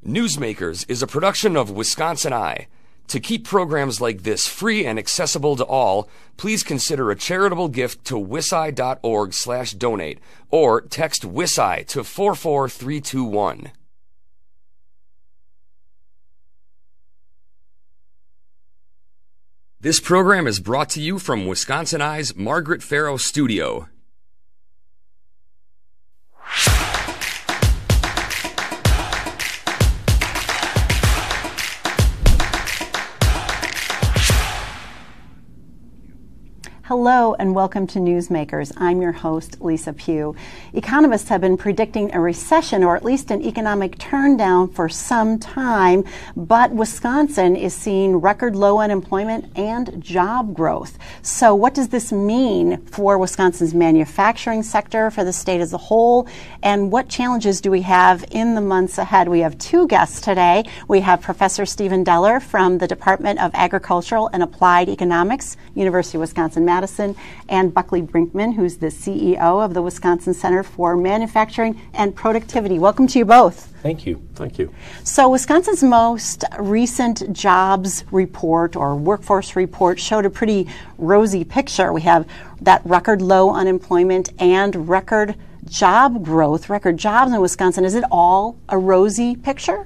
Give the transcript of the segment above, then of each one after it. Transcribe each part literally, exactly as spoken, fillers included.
Newsmakers is a production of Wisconsin Eye. To keep programs like this free and accessible to all, please consider a charitable gift to wisi.org slash donate or text WISI to four four three two one. This program is brought to you from Wisconsin Eye's Margaret Farrow Studio. Hello and welcome to Newsmakers. I'm your host, Lisa Pugh. Economists have been predicting a recession or at least an economic turndown for some time, but Wisconsin is seeing record low unemployment and job growth. So what does this mean for Wisconsin's manufacturing sector, for the state as a whole, and what challenges do we have in the months ahead? We have two guests today. We have Professor Stephen Deller from the Department of Agricultural and Applied Economics, University of Wisconsin-Madison, and Buckley Brinkman, who's the C E O of the Wisconsin Center for Manufacturing and Productivity. Welcome to you both. Thank you. Thank you. So Wisconsin's most recent jobs report or workforce report showed a pretty rosy picture. We have that record low unemployment and record job growth, record jobs in Wisconsin. Is it all a rosy picture?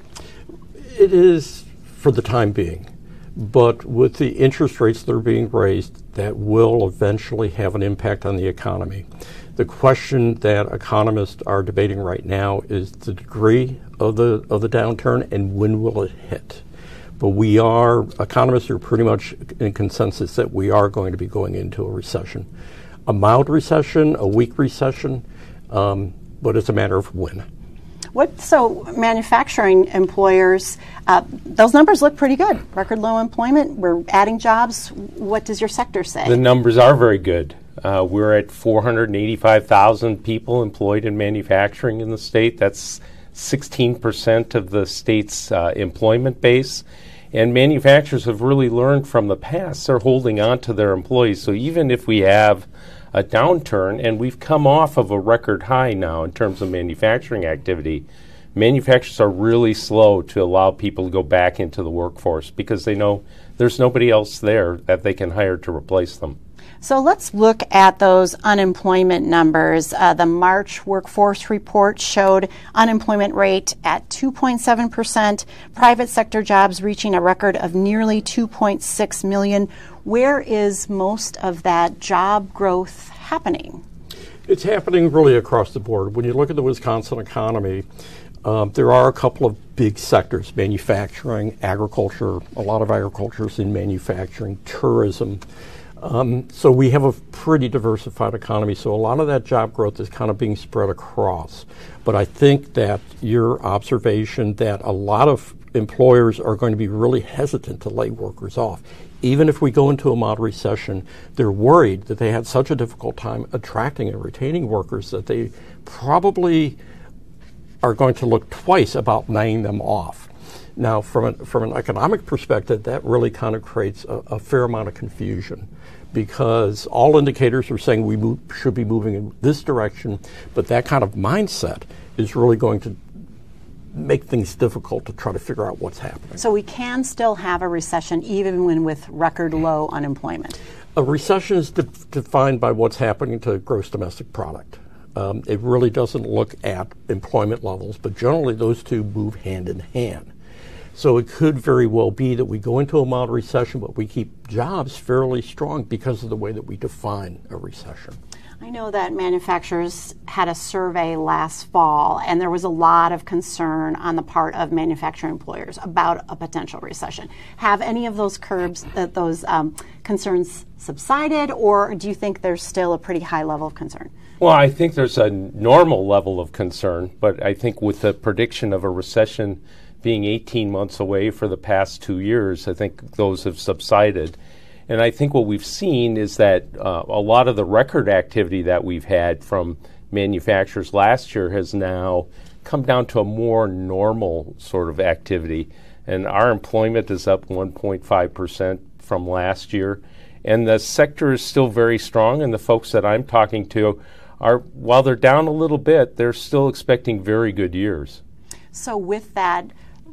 It is for the time being. But with the interest rates that are being raised, that will eventually have an impact on the economy. The question that economists are debating right now is the degree of the of the downturn and when will it hit. But we are, economists are pretty much in consensus that we are going to be going into a recession. A mild recession, a weak recession, um, but it's a matter of when. What, so manufacturing employers, uh, those numbers look pretty good. Record low employment, we're adding jobs. What does your sector say? The numbers are very good. Uh, we're at four hundred eighty-five thousand people employed in manufacturing in the state. That's sixteen percent of the state's uh, employment base. And manufacturers have really learned from the past. They're holding on to their employees. So even if we have a downturn, and we've come off of a record high now in terms of manufacturing activity, manufacturers are really slow to allow people to go back into the workforce because they know there's nobody else there that they can hire to replace them. So let's look at those unemployment numbers. Uh, the March workforce report showed unemployment rate at two point seven percent, private sector jobs reaching a record of nearly two point six million. Where is most of that job growth happening? It's happening really across the board. When you look at the Wisconsin economy, um, there are a couple of big sectors: manufacturing, agriculture. A lot of agriculture is in manufacturing, tourism. Um, so we have a pretty diversified economy. So a lot of that job growth is kind of being spread across. But I think that your observation that a lot of employers are going to be really hesitant to lay workers off. Even if we go into a mild recession, they're worried that they had such a difficult time attracting and retaining workers that they probably are going to look twice about laying them off. Now, from, a, from an economic perspective, that really kind of creates a, a fair amount of confusion because all indicators are saying we move, should be moving in this direction, but that kind of mindset is really going to make things difficult to try to figure out what's happening. So we can still have a recession even when with record low unemployment? A recession is de- defined by what's happening to gross domestic product. Um, it really doesn't look at employment levels, but generally those two move hand in hand. So it could very well be that we go into a mild recession, but we keep jobs fairly strong because of the way that we define a recession. I know that manufacturers had a survey last fall, and there was a lot of concern on the part of manufacturing employers about a potential recession. Have any of those curbs, uh, those um, concerns subsided, or do you think there's still a pretty high level of concern? Well, I think there's a normal level of concern, but I think with the prediction of a recession being eighteen months away for the past two years, I think those have subsided. And I think what we've seen is that uh, a lot of the record activity that we've had from manufacturers last year has now come down to a more normal sort of activity. And our employment is up one point five percent from last year. And the sector is still very strong, and the folks that I'm talking to are, while they're down a little bit, they're still expecting very good years. So with that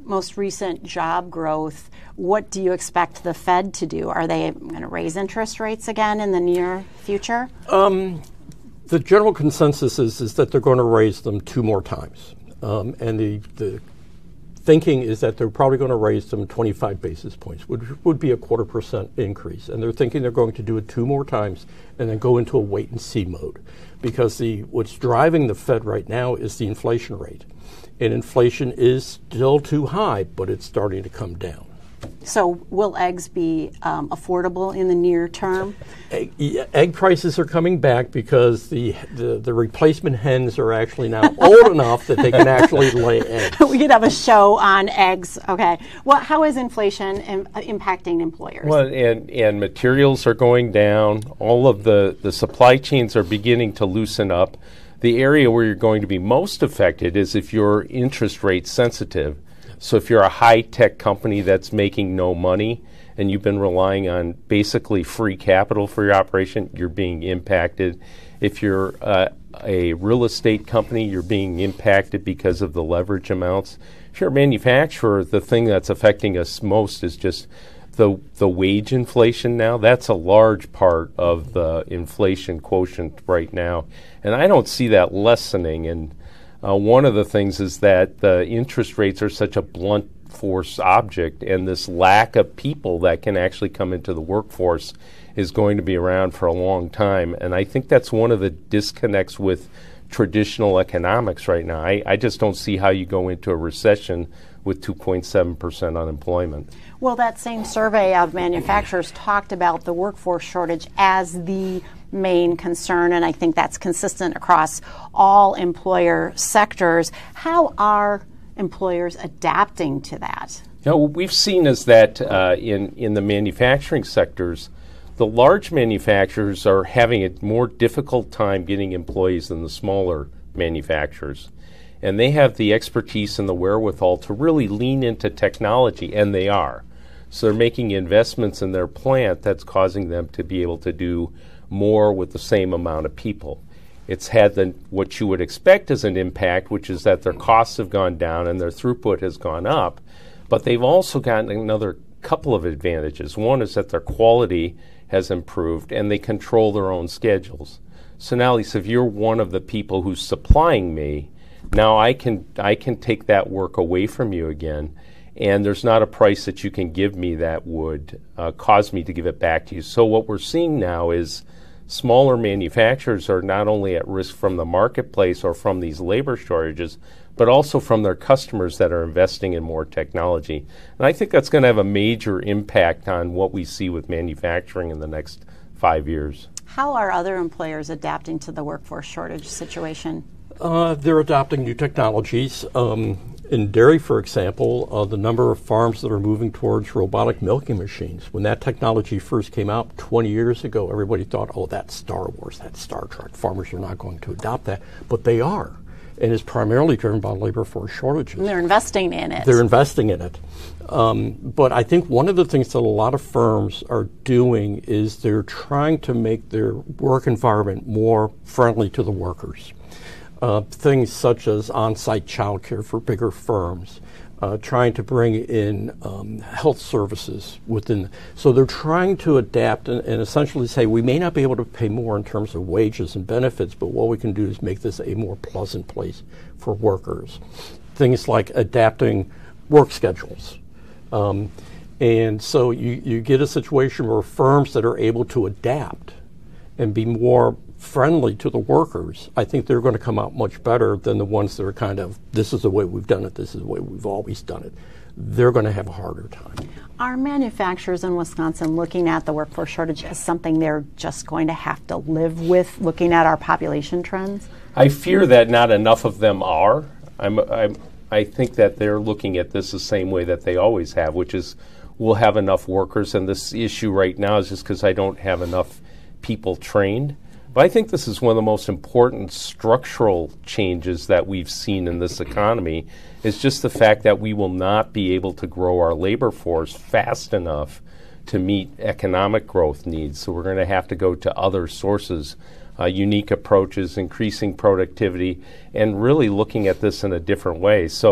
most recent job growth, what do you expect the Fed to do? Are they going to raise interest rates again in the near future? Um, the general consensus is, is that they're going to raise them two more times. Um, and the, the thinking is that they're probably going to raise them twenty-five basis points, which would be a quarter percent increase. And they're thinking they're going to do it two more times and then go into a wait-and-see mode. Because the what's driving the Fed right now is the inflation rate. And inflation is still too high, but it's starting to come down. So will eggs be um, affordable in the near term? Egg, egg prices are coming back because the, the, the replacement hens are actually now old enough that they can actually lay eggs. We could have a show on eggs. Okay. Well, how is inflation im- impacting employers? Well, and, and materials are going down. All of the, the supply chains are beginning to loosen up. The area where you're going to be most affected is if you're interest rate sensitive. So if you're a high-tech company that's making no money and you've been relying on basically free capital for your operation, you're being impacted. If you're uh, a real estate company, you're being impacted because of the leverage amounts. If you're a manufacturer, the thing that's affecting us most is just the the wage inflation now. That's a large part of the inflation quotient right now. And I don't see that lessening. And Uh, one of the things is that the interest rates are such a blunt force object, and this lack of people that can actually come into the workforce is going to be around for a long time. And I think that's one of the disconnects with traditional economics right now. I, I just don't see how you go into a recession with two point seven percent unemployment. Well, that same survey of manufacturers talked about the workforce shortage as the main concern, and I think that's consistent across all employer sectors. How are employers adapting to that? You know, what we've seen is that uh, in, in the manufacturing sectors, the large manufacturers are having a more difficult time getting employees than the smaller manufacturers. And they have the expertise and the wherewithal to really lean into technology, and they are. So they're making investments in their plant that's causing them to be able to do more with the same amount of people. It's had the, what you would expect as an impact, which is that their costs have gone down and their throughput has gone up, but they've also gotten another couple of advantages. One is that their quality has improved and they control their own schedules. So now, Lisa, if you're one of the people who's supplying me, now I can I can take that work away from you again, and there's not a price that you can give me that would uh, cause me to give it back to you. So what we're seeing now is smaller manufacturers are not only at risk from the marketplace or from these labor shortages, but also from their customers that are investing in more technology. And I think that's going to have a major impact on what we see with manufacturing in the next five years. How are other employers adapting to the workforce shortage situation? Uh, they're adopting new technologies. Um, in dairy, for example, uh, the number of farms that are moving towards robotic milking machines. When that technology first came out twenty years ago, everybody thought, oh, that's Star Wars, that's Star Trek. Farmers are not going to adopt that. But they are. And it's primarily driven by labor force shortages. And they're investing in it. They're investing in it. Um, but I think one of the things that a lot of firms are doing is they're trying to make their work environment more friendly to the workers. Uh, things such as on-site childcare for bigger firms, uh, trying to bring in um, health services within. So they're trying to adapt and, and essentially say, we may not be able to pay more in terms of wages and benefits, but what we can do is make this a more pleasant place for workers. Things like adapting work schedules. Um, and so you, you get a situation where firms that are able to adapt and be more friendly to the workers, I think they're going to come out much better than the ones that are kind of, this is the way we've done it, this is the way we've always done it. They're going to have a harder time. Are manufacturers in Wisconsin looking at the workforce shortage as something they're just going to have to live with, looking at our population trends? I fear that not enough of them are. I'm, I'm, I think that they're looking at this the same way that they always have, which is we'll have enough workers, and this issue right now is just because I don't have enough people trained. But I think this is one of the most important structural changes that we've seen in this economy, is just the fact that we will not be able to grow our labor force fast enough to meet economic growth needs. So we're going to have to go to other sources, uh, unique approaches, increasing productivity, and really looking at this in a different way. So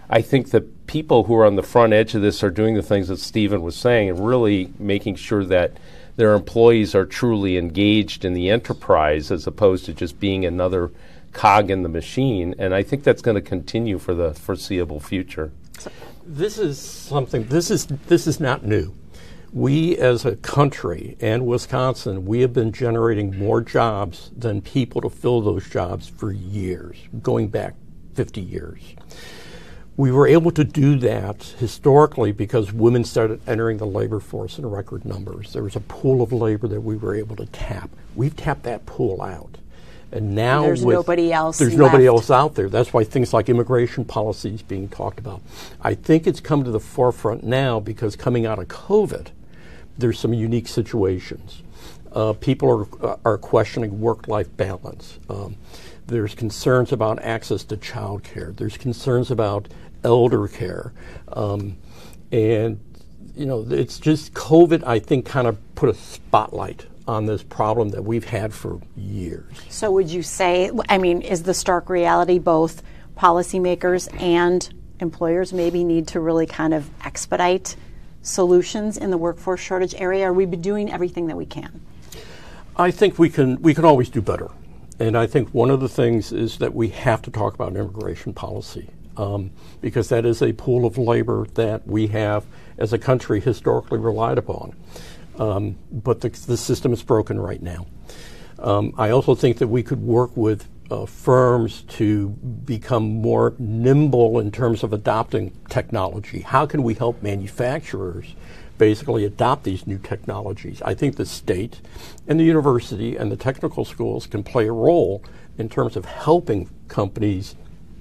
I think the people who are on the front edge of this are doing the things that Stephen was saying and really making sure that their employees are truly engaged in the enterprise as opposed to just being another cog in the machine. And I think that's going to continue for the foreseeable future. This is something, this is, this is not new. We as a country and Wisconsin, we have been generating more jobs than people to fill those jobs for years, going back fifty years. We were able to do that historically because women started entering the labor force in record numbers. There was a pool of labor that we were able to tap. We've tapped that pool out. And now there's with, nobody else There's left. nobody else out there. That's why things like immigration policy is being talked about. I think it's come to the forefront now because coming out of COVID, there's some unique situations. Uh, people are, uh, are questioning work-life balance. Um, there's concerns about access to child care. There's concerns about elder care. Um, and, you know, it's just COVID, I think, kind of put a spotlight on this problem that we've had for years. So would you say, I mean, is the stark reality both policymakers and employers maybe need to really kind of expedite solutions in the workforce shortage area? Are we doing everything that we can? I think we can we can always do better. And I think one of the things is that we have to talk about immigration policy um, because that is a pool of labor that we have as a country historically relied upon. Um, but the, the system is broken right now. Um, I also think that we could work with uh, firms to become more nimble in terms of adopting technology. How can we help manufacturers basically adopt these new technologies? I think the state and the university and the technical schools can play a role in terms of helping companies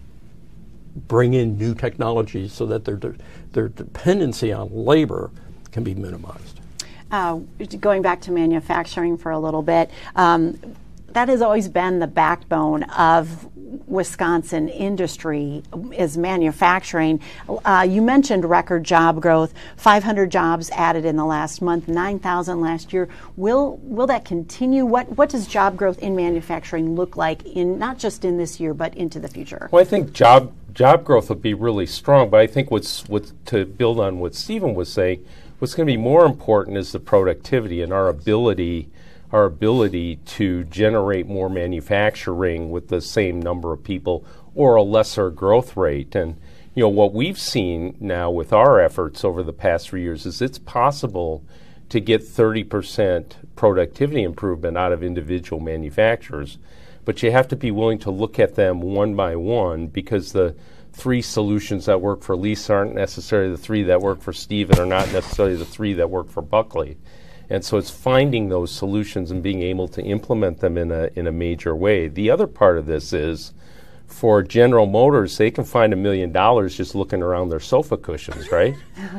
bring in new technologies so that their, de- their dependency on labor can be minimized. Uh, going back to manufacturing for a little bit, um, that has always been the backbone of Wisconsin industry is manufacturing. Uh, you mentioned record job growth, five hundred jobs added in the last month, nine thousand last year. Will will that continue? What what does job growth in manufacturing look like in not just in this year but into the future? Well, I think job job growth will be really strong, but I think what's what to build on what Stephen was saying, what's going to be more important is the productivity and our ability our ability to generate more manufacturing with the same number of people or a lesser growth rate. And you know what we've seen now with our efforts over the past three years is it's possible to get thirty percent productivity improvement out of individual manufacturers, but you have to be willing to look at them one by one because the three solutions that work for Lisa aren't necessarily the three that work for Stephen or not necessarily the three that work for Buckley. And so it's finding those solutions and being able to implement them in a in a major way. The other part of this is for General Motors, they can find a million dollars just looking around their sofa cushions, right?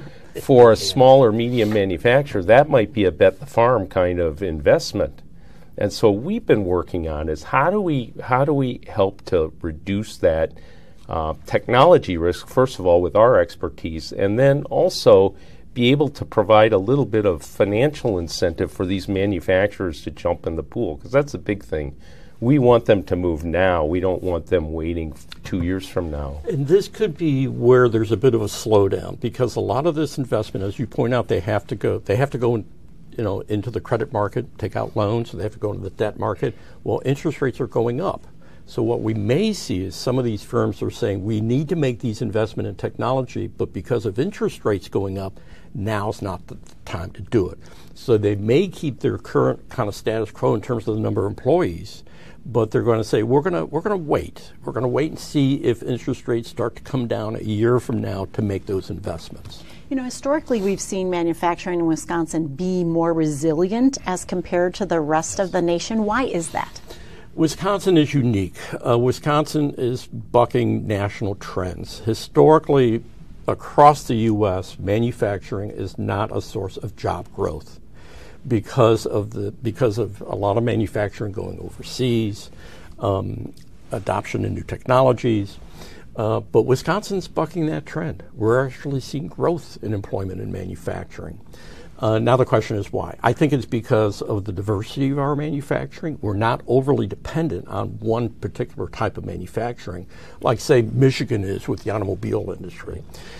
For a small or medium manufacturer, that might be a bet the farm kind of investment. And so we've been working on is how do we how do we help to reduce that uh, technology risk, first of all, with our expertise, and then also be able to provide a little bit of financial incentive for these manufacturers to jump in the pool, because that's a big thing. We want them to move now. We don't want them waiting f- two years from now. And this could be where there's a bit of a slowdown, because a lot of this investment, as you point out, they have to go. They have to go, in, you know, into the credit market, take out loans. So they have to go into the debt market. Well, interest rates are going up. So what we may see is some of these firms are saying we need to make these investment in technology, but because of interest rates going up, now's not the time to do it. So they may keep their current kind of status quo in terms of the number of employees, but they're going to say we're going to we're going to wait. We're going to wait and see if interest rates start to come down a year from now to make those investments. You know, historically, we've seen manufacturing in Wisconsin be more resilient as compared to the rest of the nation. Why is that? Wisconsin is unique. Uh, Wisconsin is bucking national trends. Historically, across the U S, manufacturing is not a source of job growth because of the because of a lot of manufacturing going overseas, um, adoption of new technologies. Uh, but Wisconsin's bucking that trend. We're actually seeing growth in employment in manufacturing. Uh, now the question is why. I think it's because of the diversity of our manufacturing. We're not overly dependent on one particular type of manufacturing, like, say, Michigan is with the automobile industry.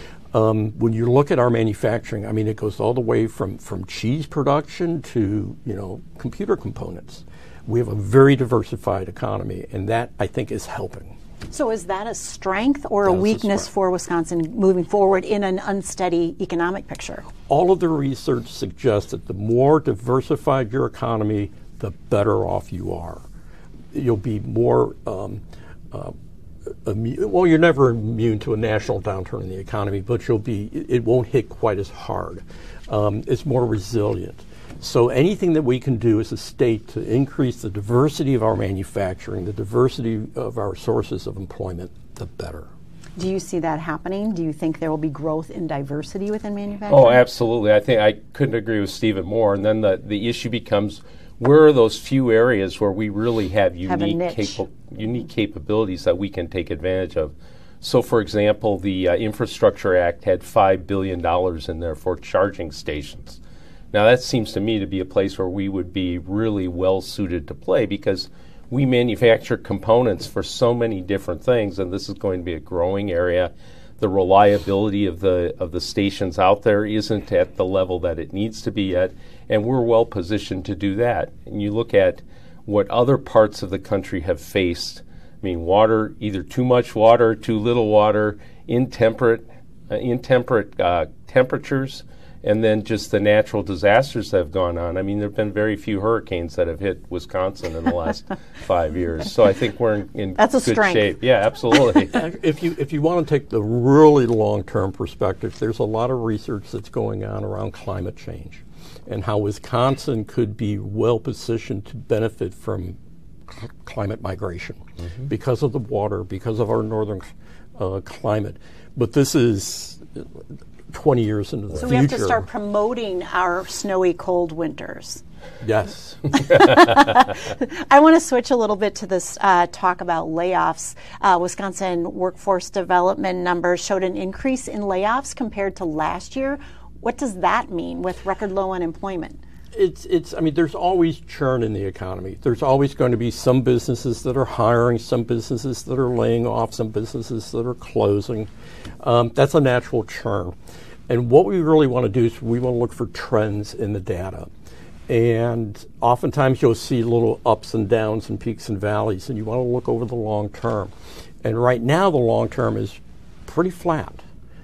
Um, when you look at our manufacturing, I mean, it goes all the way from, from cheese production to, you know, computer components. We have a very diversified economy, and that, I think, is helping. So is that a strength or a That is a weakness strength. for Wisconsin moving forward in an unsteady economic picture? All of the research suggests that the more diversified your economy, the better off you are. You'll be more, um, uh, immune, well, you're never immune to a national downturn in the economy, but you'll be, it won't hit quite as hard. Um, it's more resilient. So anything that we can do as a state to increase the diversity of our manufacturing, the diversity of our sources of employment, the better. Do you see that happening? Do you think there will be growth in diversity within manufacturing? Oh, absolutely. I think I couldn't agree with Stephen more. And then the, the issue becomes, where are those few areas where we really have Have a unique, niche. capa- unique capabilities that we can take advantage of? So, for example, the uh, Infrastructure Act had five billion dollars in there for charging stations. Now, that seems to me to be a place where we would be really well suited to play, because we manufacture components for so many different things, and this is going to be a growing area. The reliability of the of the stations out there isn't at the level that it needs to be at, and we're well positioned to do that. And you look at what other parts of the country have faced. I mean, water, either too much water, too little water, intemperate, uh, intemperate uh, temperatures, and then just the natural disasters that have gone on. I mean, there have been very few hurricanes that have hit Wisconsin in the last five years. So I think we're in, in That's a good strength. shape. Yeah, absolutely. If you if you want to take the really long-term perspective, there's a lot of research that's going on around climate change and how Wisconsin could be well positioned to benefit from cl- climate migration mm-hmm. because of the water, because of our northern uh, climate. But this is twenty years into the So future. we have to start promoting our snowy, cold winters. Yes. I want to switch a little bit to this uh, talk about layoffs. Uh, Wisconsin workforce development numbers showed an increase in layoffs compared to last year. What does that mean with record low unemployment? It's, it's, I mean, there's always churn in the economy. There's always going to be some businesses that are hiring, some businesses that are laying off, some businesses that are closing. Um, that's a natural churn. And what we really want to do is we want to look for trends in the data. And oftentimes you'll see little ups and downs and peaks and valleys, and you want to look over the long term. And right now the long term is pretty flat.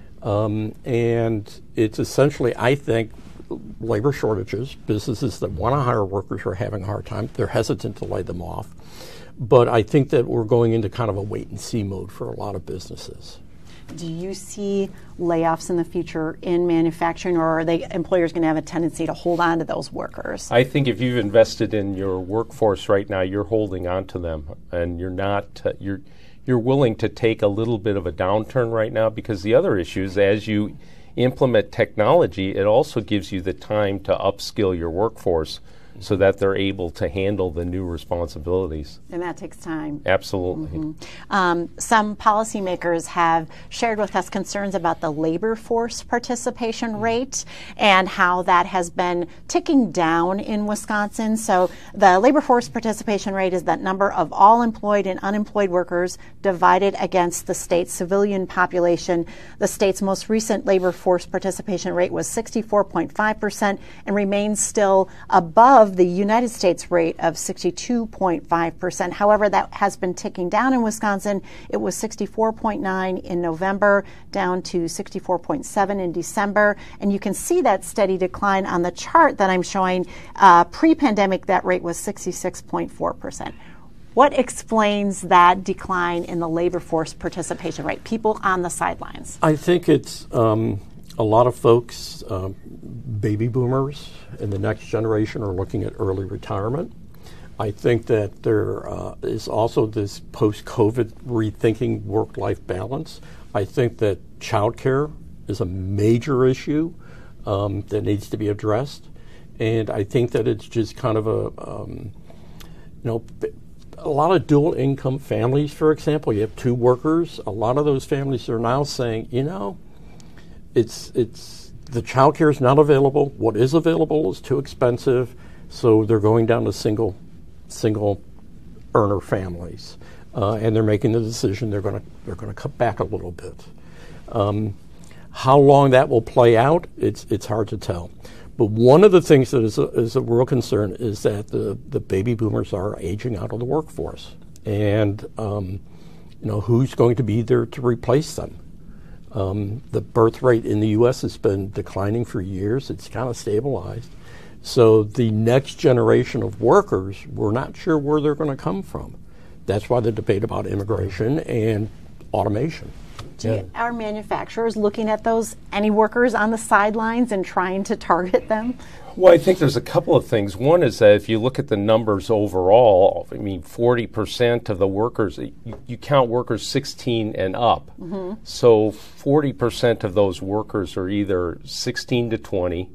Um, and it's essentially, I think, labor shortages. Businesses that want to hire workers are having a hard time. They're hesitant to lay them off. But I think that we're going into kind of a wait-and-see mode for a lot of businesses. Do you see layoffs in the future in manufacturing, or are they employers going to have a tendency to hold on to those workers? I think if you've invested in your workforce right now, you're holding on to them, and you're not uh, you're you're willing to take a little bit of a downturn right now, because the other issue is, as you implement technology, it also gives you the time to upskill your workforce so that they're able to handle the new responsibilities. And that takes time. Absolutely. Mm-hmm. Um, some policymakers have shared with us concerns about the labor force participation rate and how that has been ticking down in Wisconsin. So the labor force participation rate is that number of all employed and unemployed workers divided against the state's civilian population. The state's most recent labor force participation rate was sixty-four point five percent and remains still above the United States rate of sixty-two point five percent. However, that has been ticking down in Wisconsin. It was sixty-four point nine in November, down to sixty-four point seven in December. And you can see that steady decline on the chart that I'm showing. Uh, pre-pandemic, that rate was sixty-six point four percent. What explains that decline in the labor force participation rate? People on the sidelines. I think it's um, a lot of folks, um, baby boomers and the next generation, are looking at early retirement. I think that there uh, is also this post-COVID rethinking work-life balance. I think that childcare is a major issue um, that needs to be addressed. And I think that it's just kind of a, um, you know, a lot of dual income families, for example. You have two workers. A lot of those families are now saying, you know, it's it's the child care is not available. What is available is too expensive, so they're going down to single single earner families, uh, and they're making the decision they're going to they're going to cut back a little bit. Um, how long that will play out, it's it's hard to tell. But one of the things that is a, is a real concern is that the, the baby boomers are aging out of the workforce, and um, you know, who's going to be there to replace them? Um, the birth rate in the U S has been declining for years. It's kind of stabilized. So the next generation of workers, we're not sure where they're going to come from. That's why the debate about immigration and automation. Do you, are manufacturers looking at those, any workers on the sidelines and trying to target them? Well, I think there's a couple of things. One is that if you look at the numbers overall, I mean, forty percent of the workers, you, you count workers sixteen and up. Mm-hmm. So forty percent of those workers are either sixteen to twenty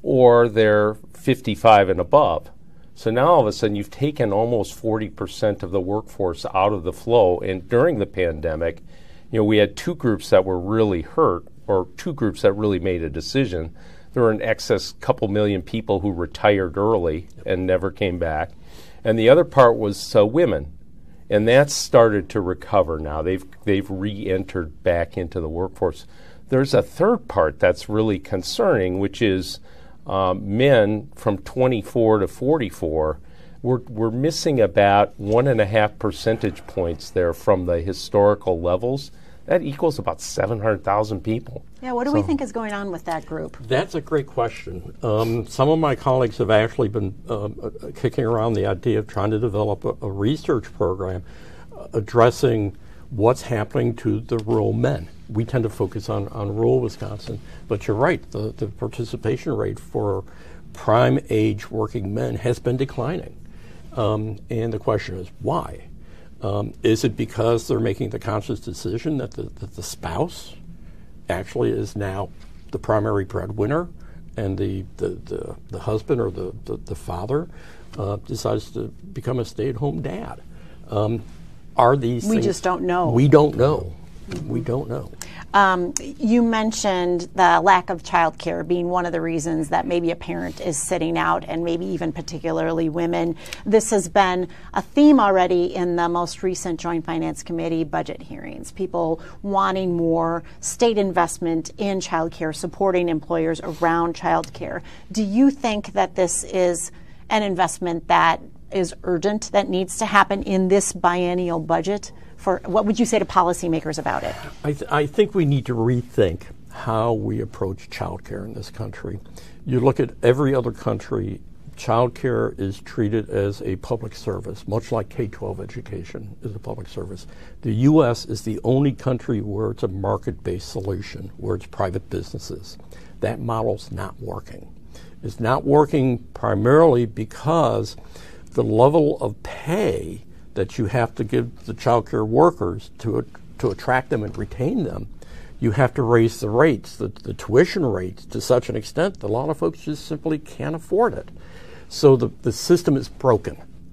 or they're fifty-five and above. So now all of a sudden you've taken almost forty percent of the workforce out of the flow. And during the pandemic, you know, we had two groups that were really hurt, or two groups that really made a decision. There were an excess couple million people who retired early and never came back. And the other part was uh, women. And that's started to recover now. They've they've re-entered back into the workforce. There's a third part that's really concerning, which is um, men from twenty-four to forty-four. We're, we're missing about one and a half percentage points there from the historical levels. That equals about seven hundred thousand people. Yeah, what do so we think is going on with that group? That's a great question. Um, some of my colleagues have actually been um, uh, kicking around the idea of trying to develop a, a research program uh, addressing what's happening to the rural men. We tend to focus on, on rural Wisconsin, but you're right, the, the participation rate for prime age working men has been declining. Um, and the question is, why? Um, is it because they're making the conscious decision that the, that the spouse actually is now the primary breadwinner, and the, the, the, the husband or the, the, the father uh, decides to become a stay-at-home dad? Um, are these We things, just don't know. We don't know. We don't know. Um, you mentioned the lack of childcare being one of the reasons that maybe a parent is sitting out, and maybe even particularly women. This has been a theme already in the most recent Joint Finance Committee budget hearings. People wanting more state investment in childcare, supporting employers around childcare. Do you think that this is an investment that is urgent, that needs to happen in this biennial budget? For what would you say to policymakers about it? I, th- I think we need to rethink how we approach childcare in this country. You look at every other country, childcare is treated as a public service, much like K twelve education is a public service. The U S is the only country where it's a market-based solution, where it's private businesses. That model's not working. It's not working primarily because the level of pay that you have to give the child care workers to to attract them and retain them, you have to raise the rates, the, the tuition rates, to such an extent that a lot of folks just simply can't afford it. So the, the system is broken.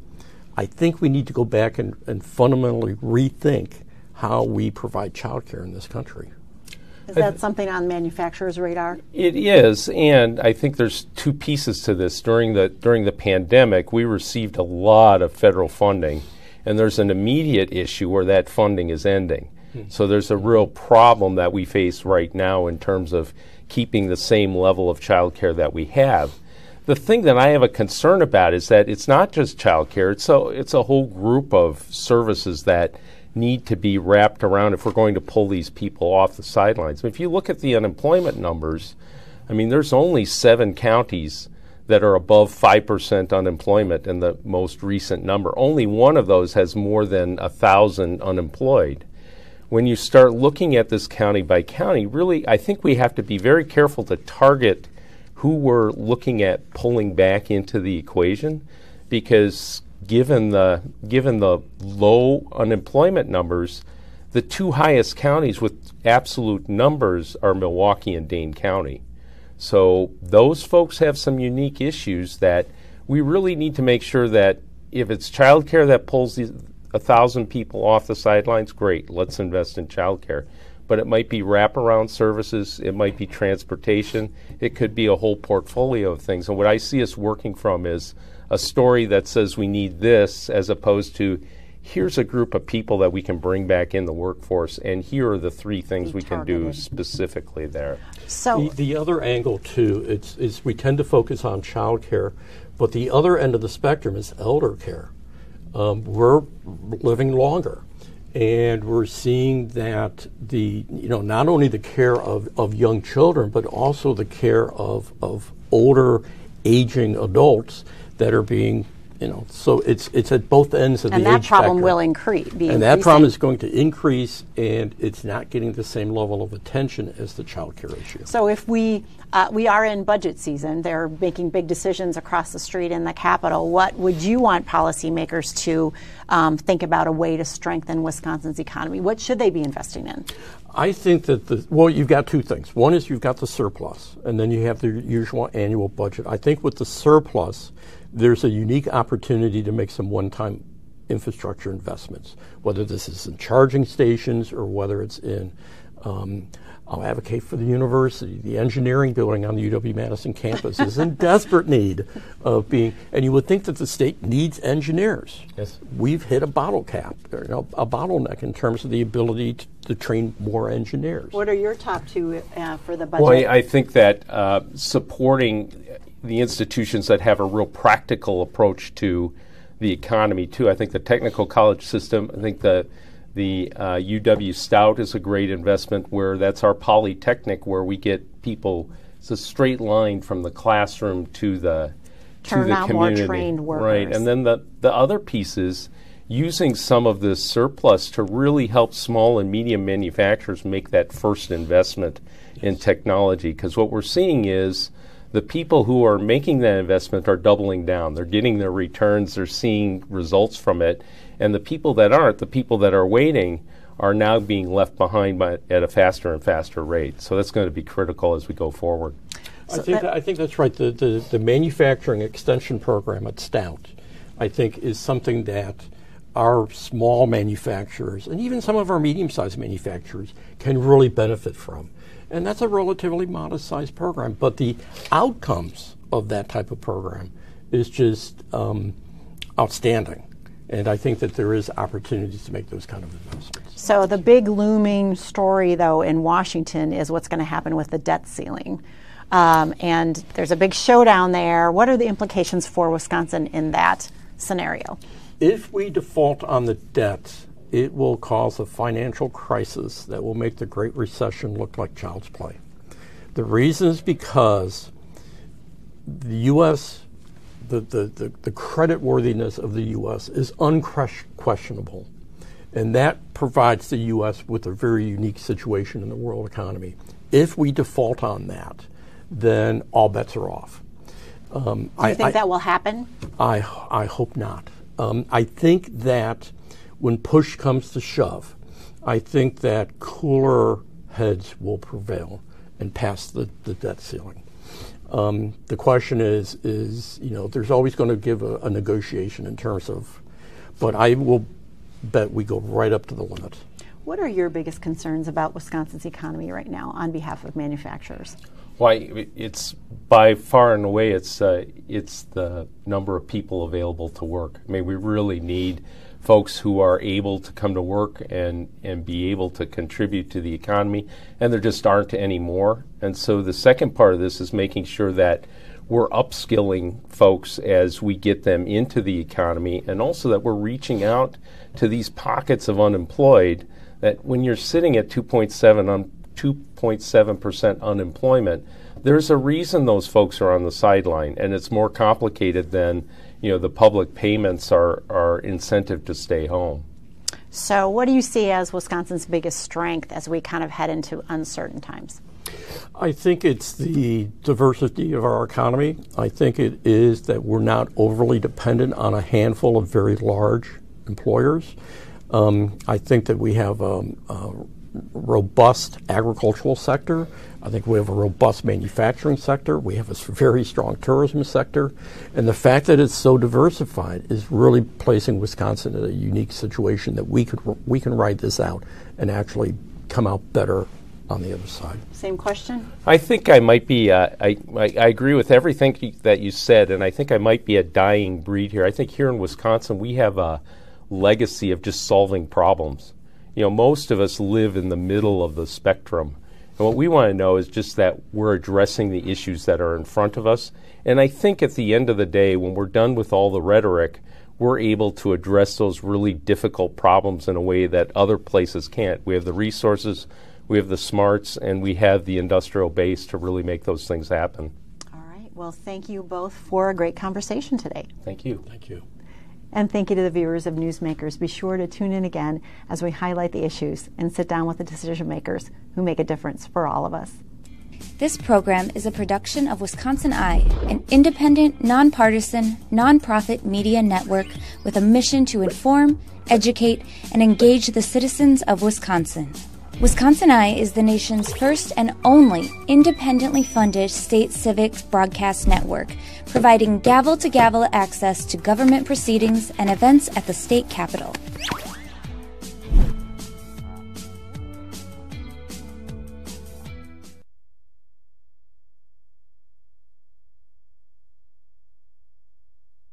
I think we need to go back and, and fundamentally rethink how we provide child care in this country. Is that something on manufacturers' radar? It is, and I think there's two pieces to this. During the during the pandemic, we received a lot of federal funding, and there's an immediate issue where that funding is ending. Mm-hmm. So there's a real problem that we face right now in terms of keeping the same level of child care that we have. The thing that I have a concern about is that it's not just child care, it's a, it's a whole group of services that need to be wrapped around if we're going to pull these people off the sidelines. If you look at the unemployment numbers, I mean, there's only seven counties that are above five percent unemployment in the most recent number. Only one of those has more than one thousand unemployed. When you start looking at this county by county, really, I think we have to be very careful to target who we're looking at pulling back into the equation, because given the given the low unemployment numbers, the two highest counties with absolute numbers are Milwaukee and Dane County. So those folks have some unique issues that we really need to make sure that if it's childcare that pulls these, a thousand people off the sidelines, great, let's invest in childcare. but it might be wraparound services, it might be transportation, it could be a whole portfolio of things. And what I see us working from is a story that says we need this, as opposed to here's a group of people that we can bring back in the workforce, and here are the three things we can do specifically there. So the, the other angle too, it's is we tend to focus on child care, but the other end of the spectrum is elder care. Um, we're living longer, and we're seeing that the you know not only the care of, of young children, but also the care of of older, aging adults that are being you know so it's it's at both ends of and the that age problem spectrum. will increase. Be and that increasing. problem is going to increase, and it's not getting the same level of attention as the child care issue. So if we uh, we are in budget season, they're making big decisions across the street in the Capitol. What would you want policymakers to um, think about a way to strengthen Wisconsin's economy? What should they be investing in? I think that the well, you've got two things. One is you've got the surplus, and then you have the usual annual budget. I think with the surplus, there's a unique opportunity to make some one-time infrastructure investments, whether this is in charging stations or whether it's in, um, I'll advocate for the university. The engineering building on the U W-Madison campus is in desperate need of being, and you would think that the state needs engineers. Yes. We've hit a bottle cap, or, you know, a bottleneck in terms of the ability to, to train more engineers. What are your top two uh, for the budget? Well, I, I think that uh, supporting the institutions that have a real practical approach to the economy too. I think the technical college system, I think the the uh, U W Stout is a great investment, where that's our polytechnic, where we get people, it's a straight line from the classroom to the Turn to the out more community. trained workers. Right, and then the, the other piece is using some of this surplus to really help small and medium manufacturers make that first investment in technology, because what we're seeing is the people who are making that investment are doubling down. They're getting their returns. They're seeing results from it. And the people that aren't, the people that are waiting, are now being left behind by, at a faster and faster rate. So that's going to be critical as we go forward. I think that, I think that's right. The, the the manufacturing extension program at Stout, I think, is something that our small manufacturers and even some of our medium-sized manufacturers can really benefit from. And that's a relatively modest-sized program, but the outcomes of that type of program is just um, outstanding. And I think that there is opportunities to make those kind of investments. So the big looming story, though, in Washington is what's going to happen with the debt ceiling. Um, and there's a big showdown there. What are the implications for Wisconsin in that scenario? If we default on the debt, it will cause a financial crisis that will make the Great Recession look like child's play. The reason is because the U S, the, the, the, the credit worthiness of the U S is unquestionable. And that provides the U S with a very unique situation in the world economy. If we default on that, then all bets are off. Um, Do you I, think I, that will happen? I, I hope not. Um, I think that when push comes to shove, I think that cooler heads will prevail and pass the, the debt ceiling. Um, the question is, is you know, there's always going to give a, a negotiation in terms of, but I will bet we go right up to the limit. What are your biggest concerns about Wisconsin's economy right now on behalf of manufacturers? Why, it's by far and away, it's uh, it's the number of people available to work. I mean, we really need folks who are able to come to work and, and be able to contribute to the economy, and there just aren't any more. And so the second part of this is making sure that we're upskilling folks as we get them into the economy, and also that we're reaching out to these pockets of unemployed, that when you're sitting at two point seven un- two point seven percent unemployment, there's a reason those folks are on the sideline, and it's more complicated than, you know, the public payments are, are incentive to stay home. So what do you see as Wisconsin's biggest strength as we kind of head into uncertain times? I think it's the diversity of our economy. I think it is that we're not overly dependent on a handful of very large employers. Um, I think that we have um, a robust agricultural sector. I think we have a robust manufacturing sector. We have a very strong tourism sector. And the fact that it's so diversified is really placing Wisconsin in a unique situation that we could we can ride this out and actually come out better on the other side. Same question? I think I might be, uh, I, I, I agree with everything y- that you said, and I think I might be a dying breed here. I think here in Wisconsin we have a legacy of just solving problems. You know, most of us live in the middle of the spectrum. And what we want to know is just that we're addressing the issues that are in front of us. And I think at the end of the day, when we're done with all the rhetoric, we're able to address those really difficult problems in a way that other places can't. We have the resources, we have the smarts, and we have the industrial base to really make those things happen. All right. Well, thank you both for a great conversation today. Thank you. Thank you. And thank you to the viewers of Newsmakers. Be sure to tune in again as we highlight the issues and sit down with the decision makers who make a difference for all of us. This program is a production of Wisconsin Eye, an independent, nonpartisan, nonprofit media network with a mission to inform, educate, and engage the citizens of Wisconsin. Wisconsin Eye is the nation's first and only independently funded state civic broadcast network, providing gavel-to-gavel access to government proceedings and events at the state capitol.